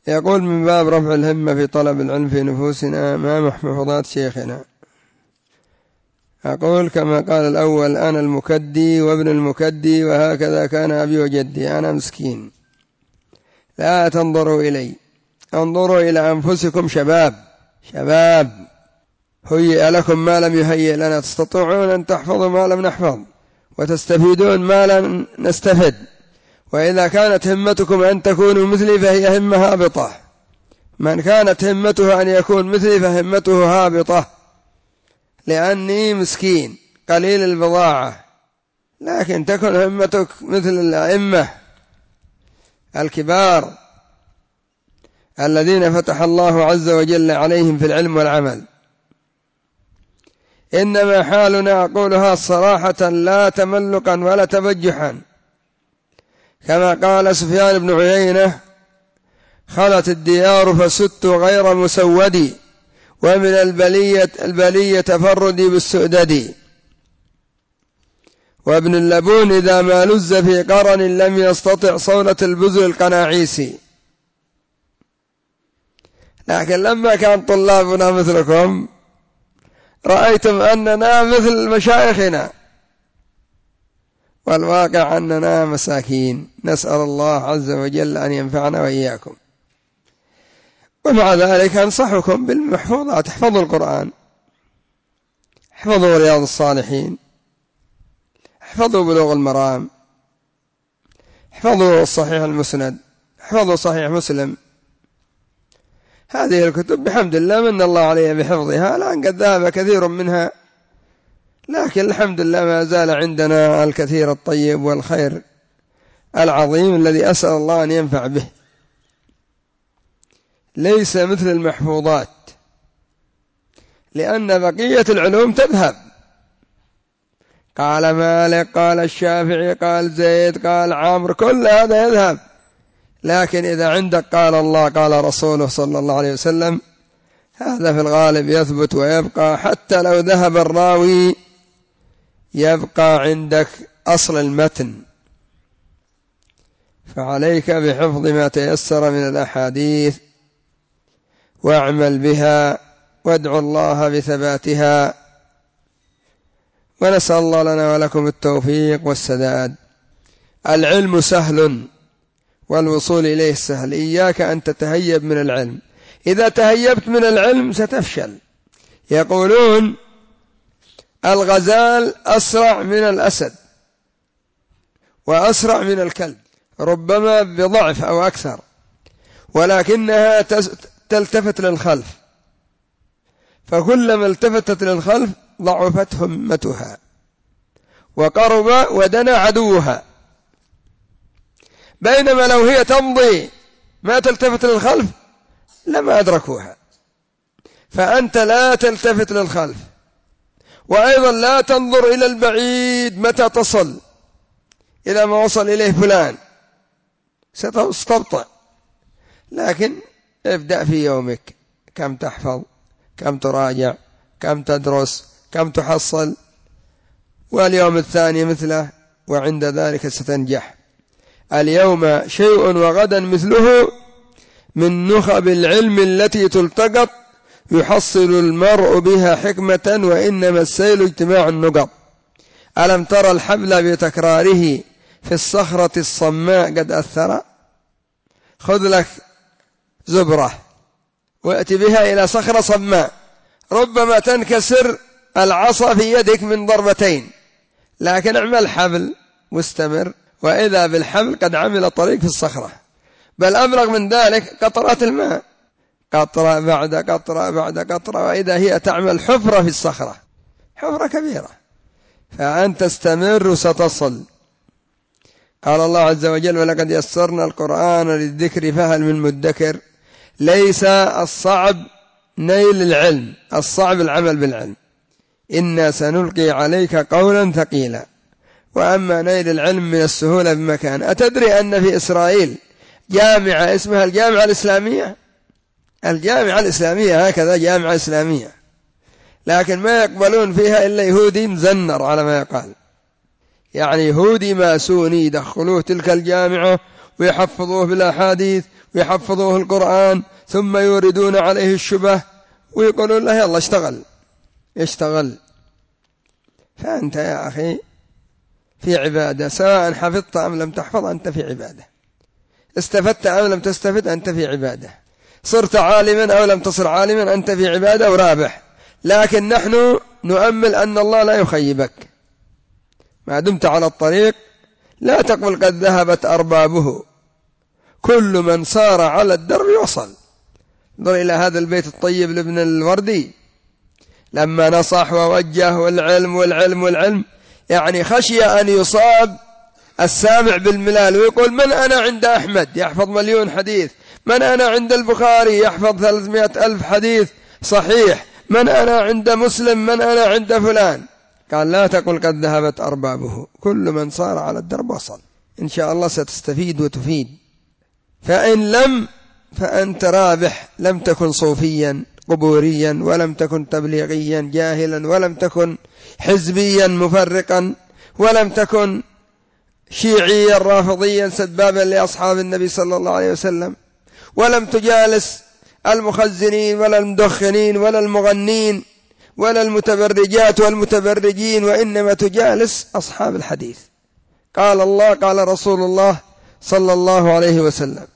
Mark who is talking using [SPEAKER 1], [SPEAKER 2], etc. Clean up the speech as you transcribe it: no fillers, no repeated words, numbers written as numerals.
[SPEAKER 1] يقول من باب رفع الهمة في طلب العلم في نفوسنا مع محفوظات شيخنا. أقول كما قال الأول: أنا المكدي وابن المكدي، وهكذا كان أبي وجدي. أنا مسكين، لا تنظروا إلي، انظروا إلى أنفسكم. شباب هيئ لكم ما لم يهيئ لنا، تستطيعون أن تحفظوا ما لم نحفظ وتستفيدون ما لم نستفد. وإذا كانت همتكم أن تكونوا مثلي فهي همة هابطة. من كانت همته أن يكون مثلي فهمته هابطة، لأني مسكين قليل البضاعة. لكن تكن همتك مثل الأئمة الكبار الذين فتح الله عز وجل عليهم في العلم والعمل. إنما حالنا، أقولها صراحة لا تملقا ولا تبجحا، كما قال سفيان بن عيينة: خلت الديار فست غير مسودي، ومن البلية تفردي بالسؤدد. وابن اللبون إذا ما لز في قرن لم يستطع صولة البزل القناعيسي. لكن لما كان طلابنا مثلكم رأيتم أننا مثل مشايخنا، والواقع أننا مساكين. نسأل الله عز وجل أن ينفعنا وإياكم. ومع ذلك أنصحكم بالمحفوظات: احفظوا القرآن، احفظوا رياض الصالحين، احفظوا بلوغ المرام، احفظوا الصحيح المسند، احفظوا صحيح مسلم. هذه الكتب بحمد الله من الله عليها بحفظها، الآن قد ذهب كثير منها، لكن الحمد لله ما زال عندنا الكثير الطيب والخير العظيم الذي أسأل الله أن ينفع به. ليس مثل المحفوظات، لأن بقية العلوم تذهب. قال مالك، قال الشافعي، قال زيد، قال عمرو، كل هذا يذهب. لكن إذا عندك قال الله قال رسوله صلى الله عليه وسلم، هذا في الغالب يثبت ويبقى. حتى لو ذهب الراوي يبقى عندك أصل المتن. فعليك بحفظ ما تيسر من الأحاديث، واعمل بها، وادعو الله بثباتها، ونسأل الله لنا ولكم التوفيق والسداد. العلم سهل والوصول إليه سهل، إياك أن تتهيب من العلم. إذا تهيبت من العلم ستفشل. يقولون الغزال أسرع من الأسد وأسرع من الكلب، ربما بضعف أو أكثر، ولكنها تلتفت للخلف، فكلما التفتت للخلف ضعفت همتها وقرب ودنا عدوها. بينما لو هي تمضي ما تلتفت للخلف لما أدركوها. فأنت لا تلتفت للخلف، وأيضا لا تنظر إلى البعيد متى تصل إلى ما وصل إليه فلان، ستستبطأ. لكن ابدأ في يومك، كم تحفظ، كم تراجع، كم تدرس، كم تحصل، واليوم الثاني مثله، وعند ذلك ستنجح. اليوم شيء وغدا مثله، من نخب العلم التي تلتقط يحصل المرء بها حكمة، وإنما السيل اجتماع النقط. ألم ترى الحبل بتكراره في الصخرة الصماء قد أثر؟ خذ لك زبرة وأتي بها إلى صخرة صماء، ربما تنكسر العصا في يدك من ضربتين، لكن اعمل حبل واستمر، وإذا بالحبل قد عمل طريق في الصخرة. بل أبلغ من ذلك قطرات الماء، قطرة بعد قطرة بعد قطرة، وإذا هي تعمل حفرة في الصخرة، حفرة كبيرة. فأنت استمر وستصل. قال الله عز وجل: ولقد يسرنا القرآن للذكر فهل من مدكر. ليس الصعب نيل العلم، الصعب العمل بالعلم. إنا سنلقي عليك قولا ثقيلا. وأما نيل العلم من السهولة بمكان. أتدري أن في إسرائيل جامعة اسمها الجامعة الإسلامية؟ الجامعة الإسلامية هكذا، جامعة إسلامية، لكن ما يقبلون فيها إلا يهودي مزنر على ما يقال، يعني يهودي ماسوني يدخلوه تلك الجامعة ويحفظوه بالأحاديث ويحفظوه القرآن ثم يوردون عليه الشبه ويقولون له يلا اشتغل. فأنت يا أخي في عبادة، سواء حفظت أم لم تحفظ أنت في عبادة، استفدت أو لم تستفد أنت في عبادة، صرت عالما أو لم تصر عالما أنت في عبادة ورابح. لكن نحن نؤمل أن الله لا يخيبك ما دمت على الطريق. لا تقل قد ذهبت أربابه، كل من صار على الدرب وصل. انظر إلى هذا البيت الطيب لابن الوردي لما نصح ووجه والعلم، يعني خشي أن يصاب السامع بالملال ويقول من أنا عند أحمد يحفظ 1,000,000 حديث، من أنا عند البخاري يحفظ 300,000 حديث صحيح، من أنا عند مسلم، من أنا عند فلان. قال لا تقل قد ذهبت أربابه، كل من صار على الدرب وصل. إن شاء الله ستستفيد وتفيد. فإن لم فأنت رابح، لم تكن صوفيا قبوريا، ولم تكن تبليغيا جاهلا، ولم تكن حزبيا مفرقا، ولم تكن شيعيا رافضيا سبابا لأصحاب النبي صلى الله عليه وسلم، ولم تجالس المخزنين ولا المدخنين ولا المغنين ولا المتبرجات والمتبرجين، وإنما تجالس أصحاب الحديث. قال الله قال رسول الله صلى الله عليه وسلم.